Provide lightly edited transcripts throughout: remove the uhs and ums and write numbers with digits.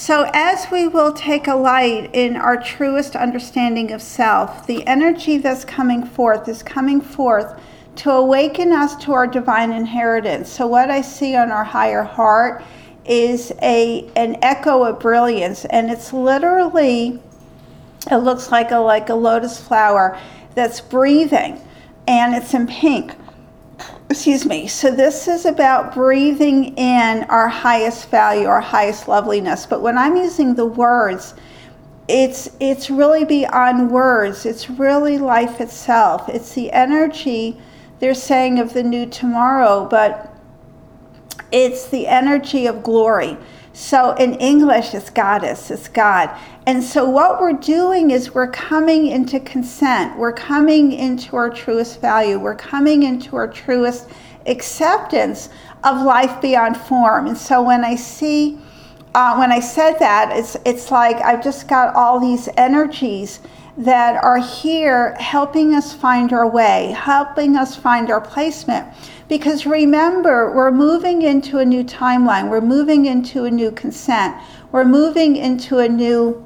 So as we will take a light in our truest understanding of self, the energy that's coming forth is coming forth to awaken us to our divine inheritance. So what I see on our higher heart is an echo of brilliance, and it's literally, it looks like a lotus flower that's breathing, and it's in pink. Excuse me. So this is about breathing in our highest value, our highest loveliness. But when I'm using the words, it's really beyond words. It's really life itself. It's the energy, they're saying, of the new tomorrow, but it's the energy of glory. So in English, it's goddess, it's God. And so what we're doing is we're coming into consent. We're coming into our truest value. We're coming into our truest acceptance of life beyond form. And so when I see, when I said that, it's like I've just got all these energies that are here helping us find our way, helping us find our placement. Because remember, we're moving into a new timeline. We're moving into a new consent. We're moving into a new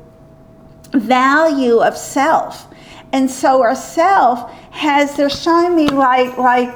value of self. And so our self has, they're showing me like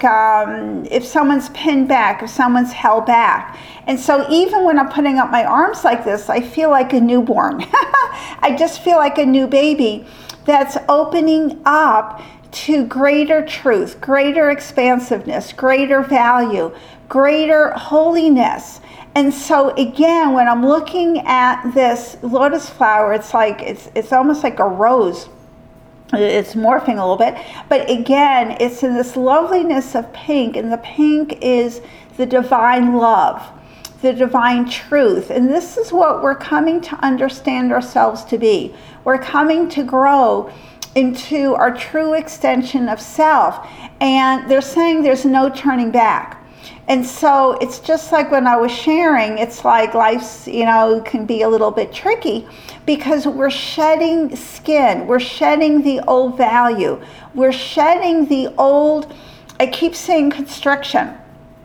if someone's pinned back, if someone's held back. And so even when I'm putting up my arms like this, I feel like a newborn. I just feel like a new baby that's opening up to greater truth, greater expansiveness, greater value, greater holiness. And so again, when I'm looking at this lotus flower, it's like it's almost like a rose. It's morphing a little bit, but again, it's in this loveliness of pink, and the pink is the divine love, the divine truth. And this is what we're coming to understand ourselves to be. We're coming to grow into our true extension of self. And they're saying there's no turning back. And so it's just like when I was sharing, it's like life's, can be a little bit tricky because we're shedding skin. We're shedding the old value. We're shedding the old, I keep saying constriction,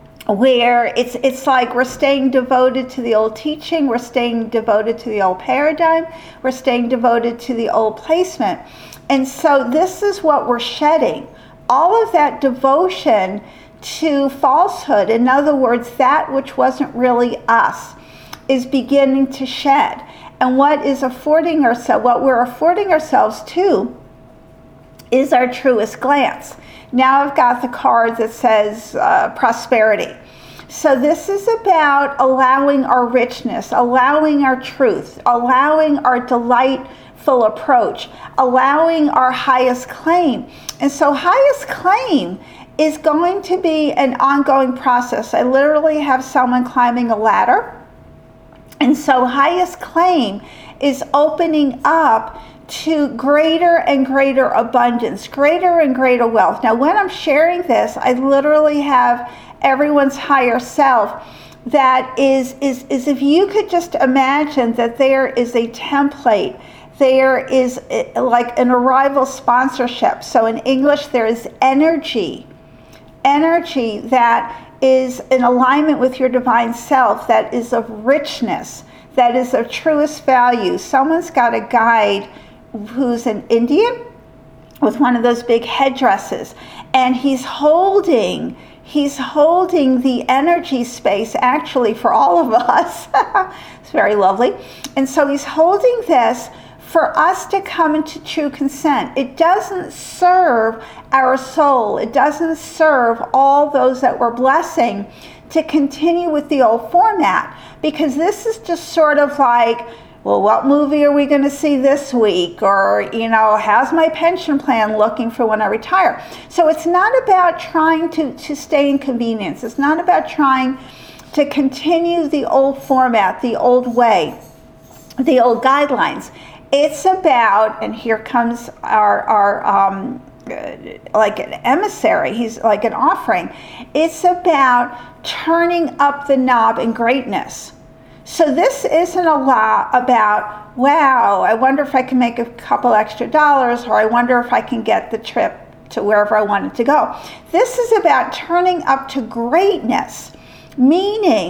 where it's like we're staying devoted to the old teaching, we're staying devoted to the old paradigm, we're staying devoted to the old placement. And so this is what we're shedding. All of that devotion to falsehood, in other words, that which wasn't really us, is beginning to shed. And what we're affording ourselves to is our truest glance. Now I've got the card that says prosperity. So this is about allowing our richness, allowing our truth, allowing our delightful approach, allowing our highest claim. And so highest claim is going to be an ongoing process. I literally have someone climbing a ladder. And so highest claim is opening up to greater and greater abundance, greater and greater wealth. Now, when I'm sharing this, I literally have everyone's higher self that is if you could just imagine that there is a template, there is like an arrival sponsorship. So in English, there is energy that is in alignment with your divine self, that is of richness, that is of truest value. Someone's got a guide who's an Indian with one of those big headdresses, and he's holding the energy space actually for all of us. It's very lovely. And so he's holding this for us to come into true consent. It doesn't serve our soul. It doesn't serve all those that we're blessing to continue with the old format, because this is just sort of like, well, what movie are we going to see this week? Or, how's my pension plan looking for when I retire? So it's not about trying to stay in convenience. It's not about trying to continue the old format, the old way, the old guidelines. It's about, and here comes our like an emissary, he's like an offering. It's about turning up the knob in greatness. So this isn't a lot about, wow, I wonder if I can make a couple extra dollars, or I wonder if I can get the trip to wherever I wanted to go. This is about turning up to greatness, meaning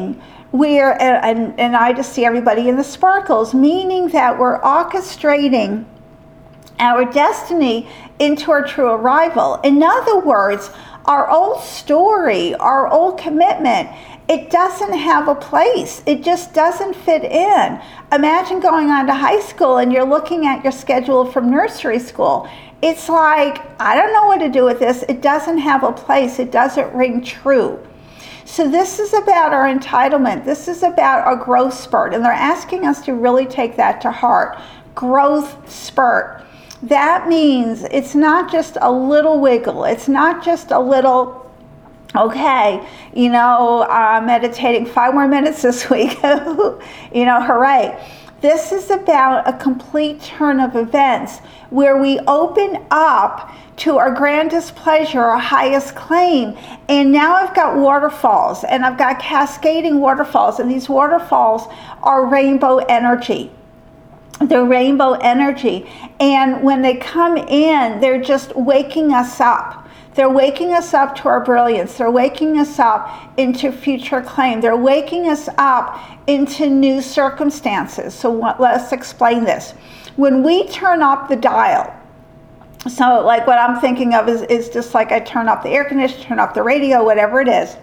and I just see everybody in the sparkles, meaning that we're orchestrating our destiny into our true arrival. In other words, our old story, our old commitment, it doesn't have a place. It just doesn't fit in. Imagine going on to high school and you're looking at your schedule from nursery school. It's like, I don't know what to do with this. It doesn't have a place. It doesn't ring true. So this is about our entitlement. This is about our growth spurt. And they're asking us to really take that to heart. Growth spurt. That means it's not just a little wiggle. It's not just a little, okay, meditating 5 more minutes this week. Hooray. This is about a complete turn of events where we open up to our grandest pleasure, our highest claim. And now I've got waterfalls, and I've got cascading waterfalls, and these waterfalls are rainbow energy. The rainbow energy. And when they come in, they're just waking us up. They're waking us up to our brilliance. They're waking us up into future claim. They're waking us up into new circumstances. So let's explain this. When we turn up the dial, so like what I'm thinking of is just like I turn up the air conditioner, turn up the radio, whatever it is.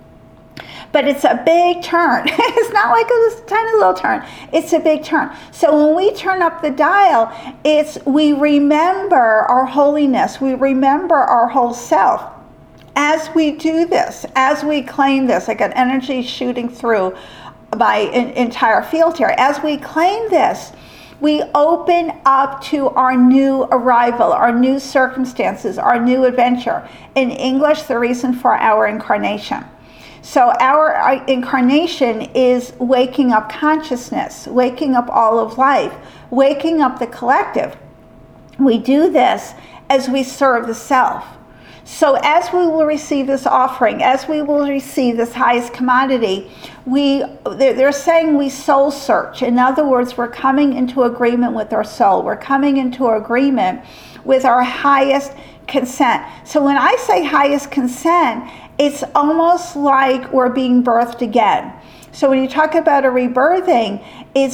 But it's a big turn. It's not like a tiny little turn. It's a big turn. So when we turn up the dial, we remember our holiness. We remember our whole self. As we do this, as we claim this, I got energy shooting through my entire field here. As we claim this, we open up to our new arrival, our new circumstances, our new adventure. In English, the reason for our incarnation. So our incarnation is waking up consciousness, waking up all of life, waking up the collective. We do this as we serve the self. So as we will receive this offering, as we will receive this highest commodity, they're saying we soul search. In other words, we're coming into agreement with our soul. We're coming into agreement with our highest consent. So when I say highest consent, it's almost like we're being birthed again. So when you talk about a rebirthing, it's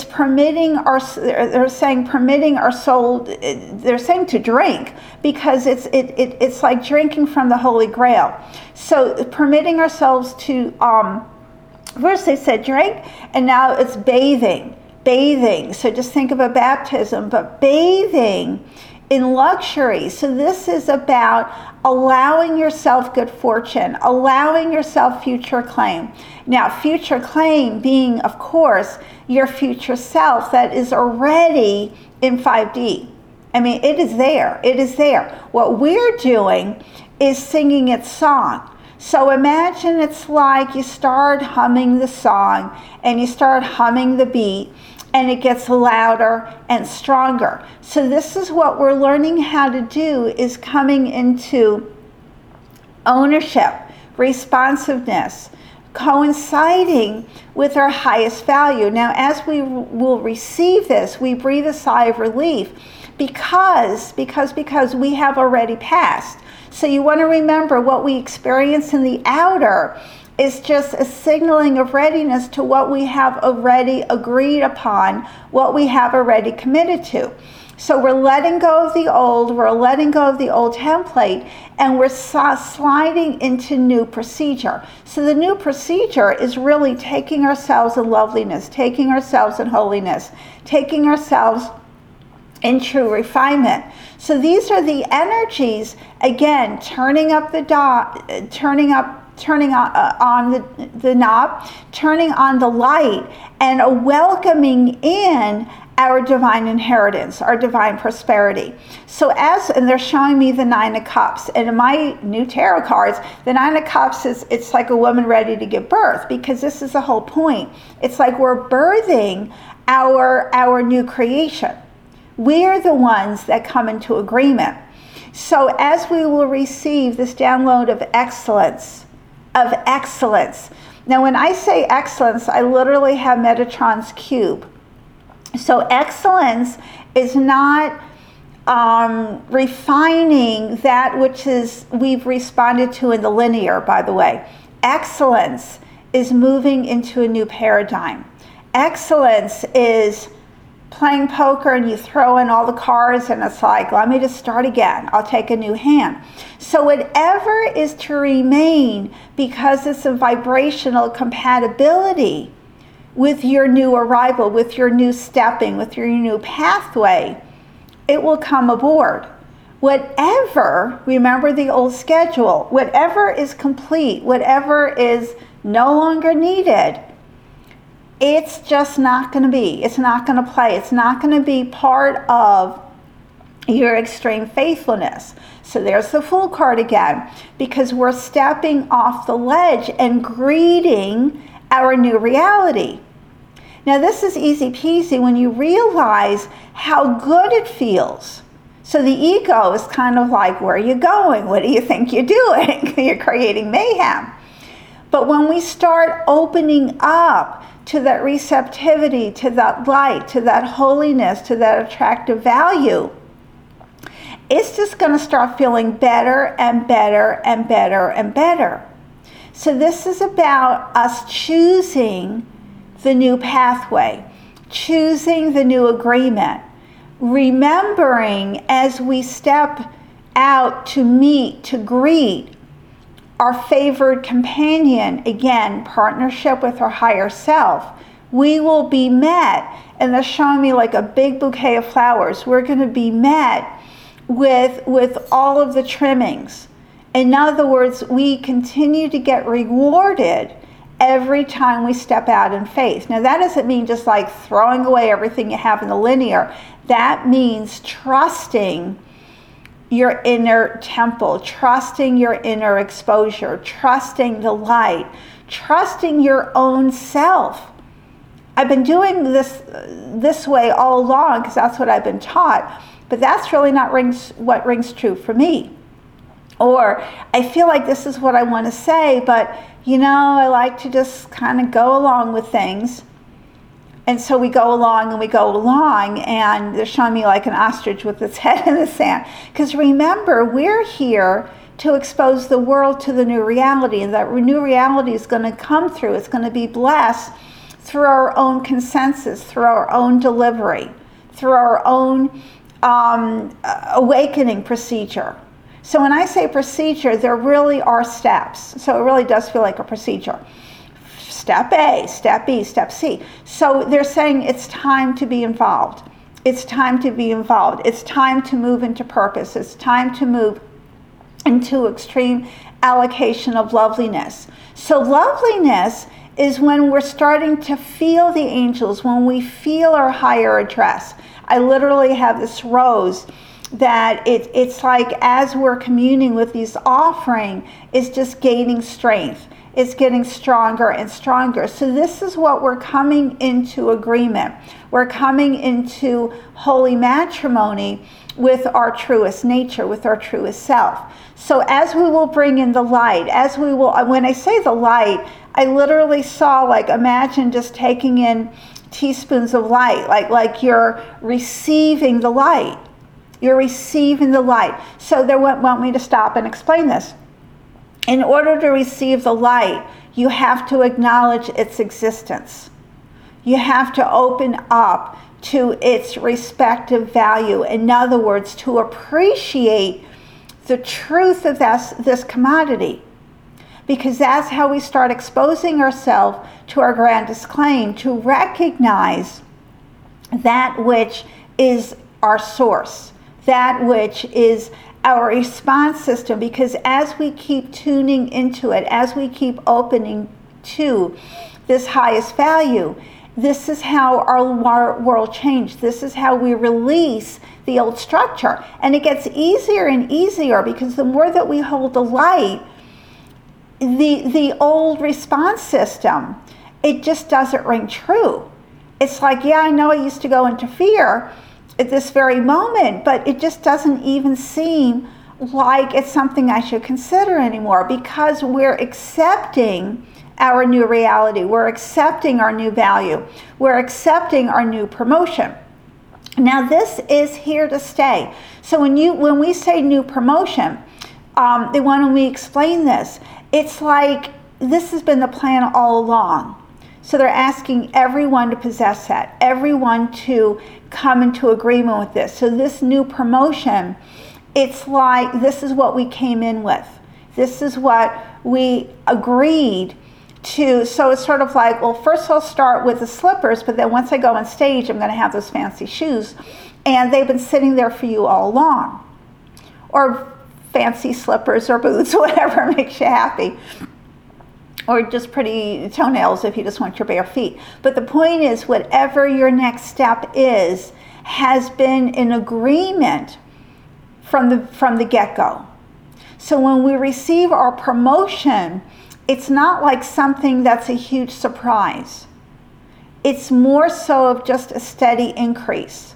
they're saying permitting our soul, they're saying to drink, because it's like drinking from the Holy Grail. So permitting ourselves to, first they said drink, and now it's bathing. So just think of a baptism, but bathing in luxury. So this is about allowing yourself good fortune, allowing yourself future claim. Now, future claim being, of course, your future self that is already in 5D. I mean, it is there. It is there. What we're doing is singing its song. So imagine it's like you start humming the song and you start humming the beat, and it gets louder and stronger. So this is what we're learning how to do, is coming into ownership, responsiveness, coinciding with our highest value. Now, as we will receive this, we breathe a sigh of relief because we have already passed. So you want to remember what we experience in the outer is just a signaling of readiness to what we have already agreed upon, what we have already committed to. So we're letting go of the old, we're letting go of the old template, and we're sliding into new procedure. So the new procedure is really taking ourselves in loveliness, taking ourselves in holiness, taking ourselves in true refinement. So these are the energies, again, turning up the turning on the knob, turning on the light, and welcoming in our divine inheritance, our divine prosperity. So and they're showing me the 9 of Cups. And in my new tarot cards, the 9 of Cups it's like a woman ready to give birth, because this is the whole point. It's like we're birthing our new creation. We're the ones that come into agreement. So as we will receive this download of excellence, Now, when I say excellence, I literally have Metatron's cube. So excellence is not refining that which we've responded to in the linear, by the way. Excellence is moving into a new paradigm. Excellence is playing poker and you throw in all the cards and it's like, let me just start again. I'll take a new hand. So whatever is to remain, because it's a vibrational compatibility with your new arrival, with your new stepping, with your new pathway, it will come aboard. Whatever, remember the old schedule, whatever is complete, whatever is no longer needed, it's just not going to be. It's not going to play. It's not going to be part of your extreme faithfulness. So there's the Fool card again, because we're stepping off the ledge and greeting our new reality. Now this is easy peasy when you realize how good it feels. So the ego is kind of like, where are you going? What do you think you're doing? You're creating mayhem. But when we start opening up to that receptivity, to that light, to that holiness, to that attractive value, it's just going to start feeling better and better and better and better. So this is about us choosing the new pathway, choosing the new agreement, remembering as we step out to meet, to greet our favored companion, again, partnership with our higher self, we will be met, and they're showing me like a big bouquet of flowers. We're going to be met with all of the trimmings. In other words, we continue to get rewarded every time we step out in faith. Now that doesn't mean just like throwing away everything you have in the linear. That means trusting your inner temple, trusting your inner exposure, trusting the light, trusting your own self. I've been doing this way all along because that's what I've been taught, but that's really not what rings true for me. Or I feel like this is what I want to say, but I like to just kind of go along with things. And so we go along and we go along, and they're showing me like an ostrich with its head in the sand. Because remember, we're here to expose the world to the new reality, and that new reality is going to come through. It's going to be blessed through our own consensus, through our own delivery, through our own awakening procedure. So when I say procedure, there really are steps. So it really does feel like a procedure. Step A, step B, step C. So they're saying it's time to be involved. It's time to be involved. It's time to move into purpose. It's time to move into extreme allocation of loveliness. So loveliness is when we're starting to feel the angels, when we feel our higher address. I literally have this rose that it's like as we're communing with these offering, it's just gaining strength. It's getting stronger and stronger. So this is what we're coming into agreement. We're coming into holy matrimony with our truest nature, with our truest self. So as we will bring in the light, as we will, when I say the light, I literally saw, like, imagine just taking in teaspoons of light, like you're receiving the light. You're receiving the light. So they want me to stop and explain this. In order to receive the light, you have to acknowledge its existence. You have to open up to its respective value. In other words, to appreciate the truth of this commodity. Because that's how we start exposing ourselves to our grandest claim, to recognize that which is our source, that which is our response system. Because as we keep tuning into it, as we keep opening to this highest value, this is how our world changed. This is how we release the old structure. And it gets easier and easier, because the more that we hold the light, the old response system, it just doesn't ring true. It's like, yeah, I know I used to go into fear at this very moment, but it just doesn't even seem like it's something I should consider anymore, because we're accepting our new reality. We're accepting our new value. We're accepting our new promotion. Now this is here to stay. So when we say new promotion, they want me to explain this. It's like this has been the plan all along. So they're asking everyone to possess that, everyone to come into agreement with this. So this new promotion, it's like, this is what we came in with. This is what we agreed to. So it's sort of like, well, first I'll start with the slippers, but then once I go on stage, I'm going to have those fancy shoes. And they've been sitting there for you all along. Or fancy slippers or boots, whatever makes you happy. Or just pretty toenails if you just want your bare feet. But the point is, whatever your next step is, has been in agreement from the get-go. So when we receive our promotion, it's not like something that's a huge surprise. It's more so of just a steady increase.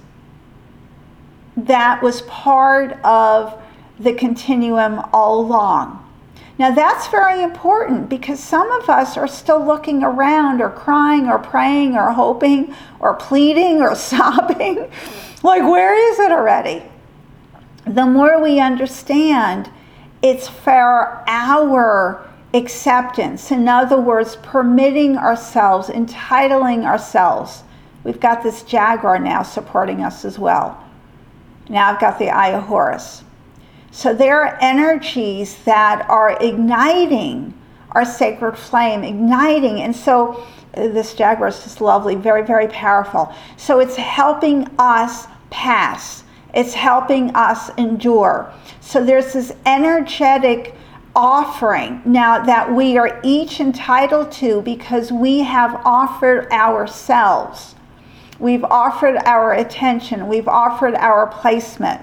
That was part of the continuum all along. Now that's very important, because some of us are still looking around or crying or praying or hoping or pleading or sobbing. Like, where is it already? The more we understand, it's for our acceptance. In other words, permitting ourselves, entitling ourselves. We've got this Jaguar now supporting us as well. Now I've got the Eye of Horus. So there are energies that are igniting our sacred flame, igniting. And so this Jaguar is just lovely, very, very powerful. So it's helping us pass. It's helping us endure. So there's this energetic offering now that we are each entitled to, because we have offered ourselves. We've offered our attention. We've offered our placement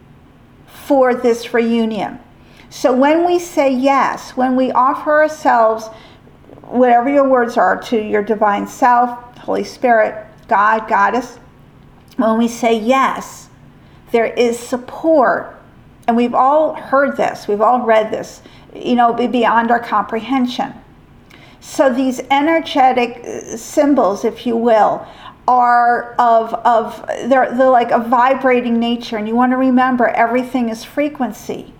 for this reunion. So when we say yes, when we offer ourselves, whatever your words are, to your divine self, Holy Spirit, God, Goddess, when we say yes, there is support. And we've all heard this, we've all read this, beyond our comprehension. So these energetic symbols, if you will, are they're like a vibrating nature, and you want to remember everything is frequency.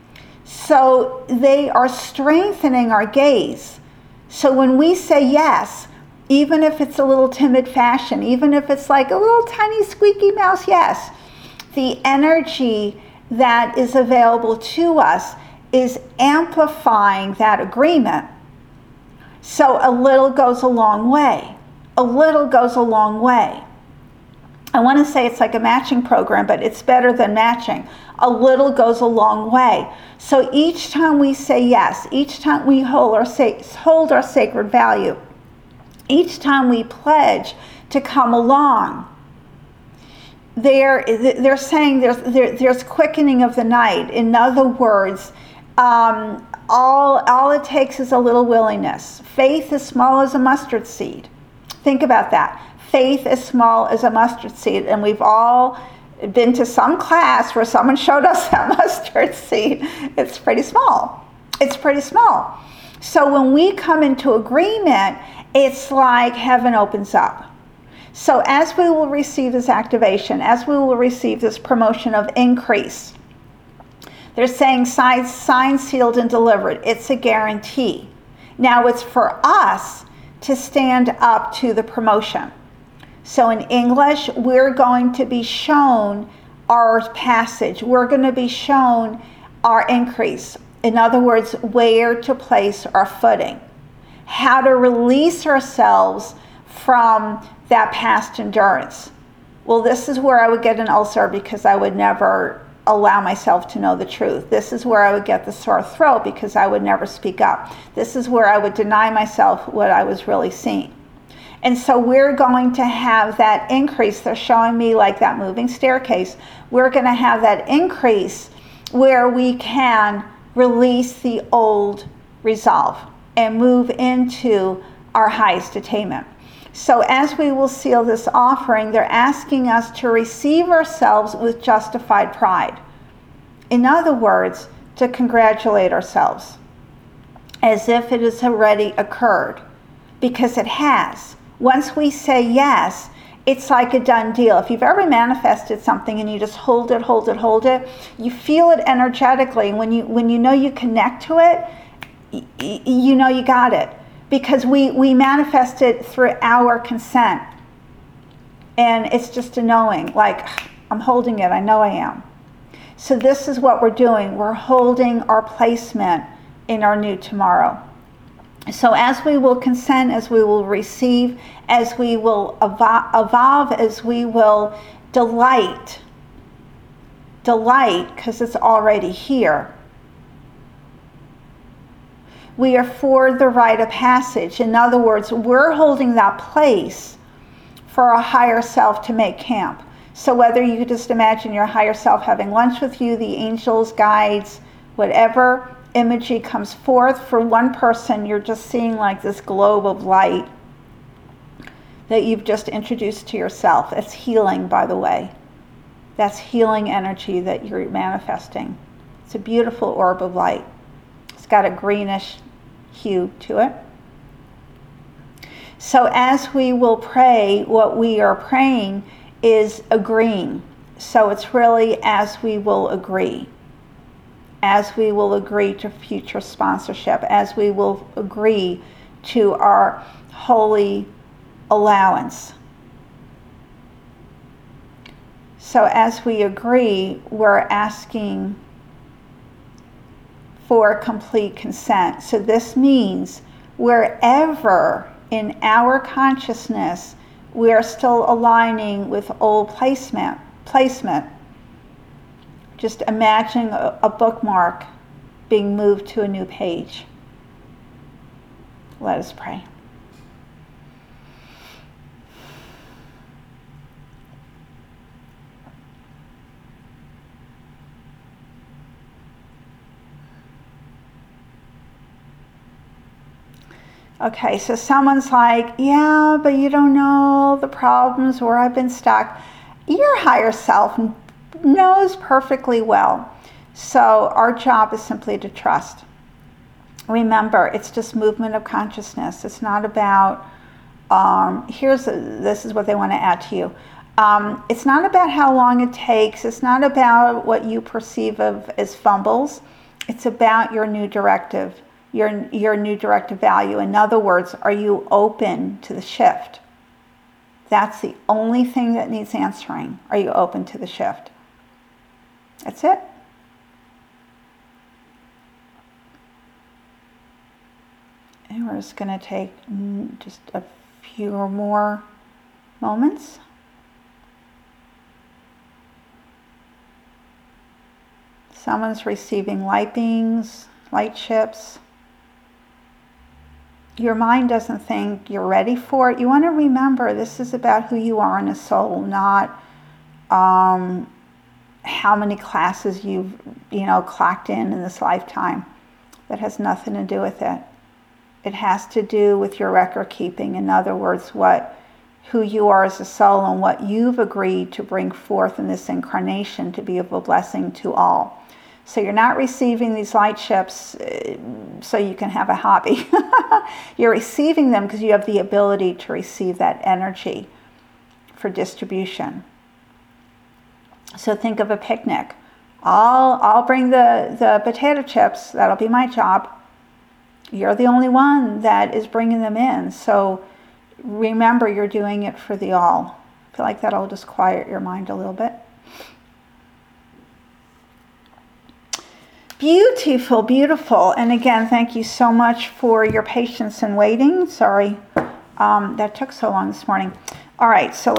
So they are strengthening our gaze. So when we say yes, even if it's a little timid fashion, even if it's like a little tiny squeaky mouse yes, the energy that is available to us is amplifying that agreement. So a little goes a long way. A little goes a long way. I want to say it's like a matching program, but it's better than matching. A little goes a long way. So each time we say yes, each time we hold our sacred value, each time we pledge to come along, they're saying there's quickening of the night. In other words, all it takes is a little willingness. Faith as small as a mustard seed. Think about that. Faith as small as a mustard seed. And we've all been to some class where someone showed us that mustard seed. It's pretty small. It's pretty small. So when we come into agreement, it's like heaven opens up. So as we will receive this activation, as we will receive this promotion of increase, they're saying signed, sealed, and delivered. It's a guarantee. Now it's for us to stand up to the promotion. So in English, we're going to be shown our passage. We're going to be shown our increase. In other words, where to place our footing. How to release ourselves from that past endurance. Well, this is where I would get an ulcer, because I would never allow myself to know the truth. This is where I would get the sore throat, because I would never speak up. This is where I would deny myself what I was really seeing. And so we're going to have that increase. They're showing me like that moving staircase. We're going to have that increase where we can release the old resolve and move into our highest attainment. So as we will seal this offering, they're asking us to receive ourselves with justified pride. In other words, to congratulate ourselves as if it has already occurred, because it has. Once we say yes, it's like a done deal. If you've ever manifested something and you just hold it, you feel it energetically. When you know you connect to it, you know you got it. Because we manifest it through our consent. And it's just a knowing, like, I'm holding it, I know I am. So this is what we're doing. We're holding our placement in our new tomorrow. So as we will consent, as we will receive, as we will evolve, as we will delight, because it's already here. We are for the rite of passage. In other words, we're holding that place for a higher self to make camp. So whether you just imagine your higher self having lunch with you, the angels, guides, whatever imagery comes forth, for one person, you're just seeing like this globe of light that you've just introduced to yourself. It's healing, by the way. That's healing energy that you're manifesting. It's a beautiful orb of light. It's got a greenish hue to it. So as we will pray, what we are praying is agreeing. So it's really as we will agree. As we will agree to future sponsorship. As we will agree to our holy allowance. So as we agree, we're asking for complete consent. So this means wherever in our consciousness we are still aligning with old placement. Just imagine a bookmark being moved to a new page. Let us pray. Okay, so someone's like, yeah, but you don't know the problems where I've been stuck. Your higher self knows perfectly well. So our job is simply to trust. Remember, it's just movement of consciousness. It's not about, this is what they want to add to you. It's not about how long it takes. It's not about what you perceive of as fumbles. It's about your new directive. Your new directive value. In other words, are you open to the shift? That's the only thing that needs answering. Are you open to the shift? That's it. And we're just going to take just a few more moments. Someone's receiving light beams, light chips. Your mind doesn't think you're ready for it. You want to remember this is about who you are in a soul, not how many classes you've clocked in this lifetime. That has nothing to do with it. It has to do with your record keeping. In other words, who you are as a soul and what you've agreed to bring forth in this incarnation to be of a blessing to all. So you're not receiving these light chips so you can have a hobby. You're receiving them because you have the ability to receive that energy for distribution. So think of a picnic. I'll bring the potato chips. That'll be my job. You're the only one that is bringing them in. So remember, you're doing it for the all. I feel like that'll just quiet your mind a little bit. Beautiful, beautiful. And again, thank you so much for your patience and waiting. Sorry that took so long this morning. All right, so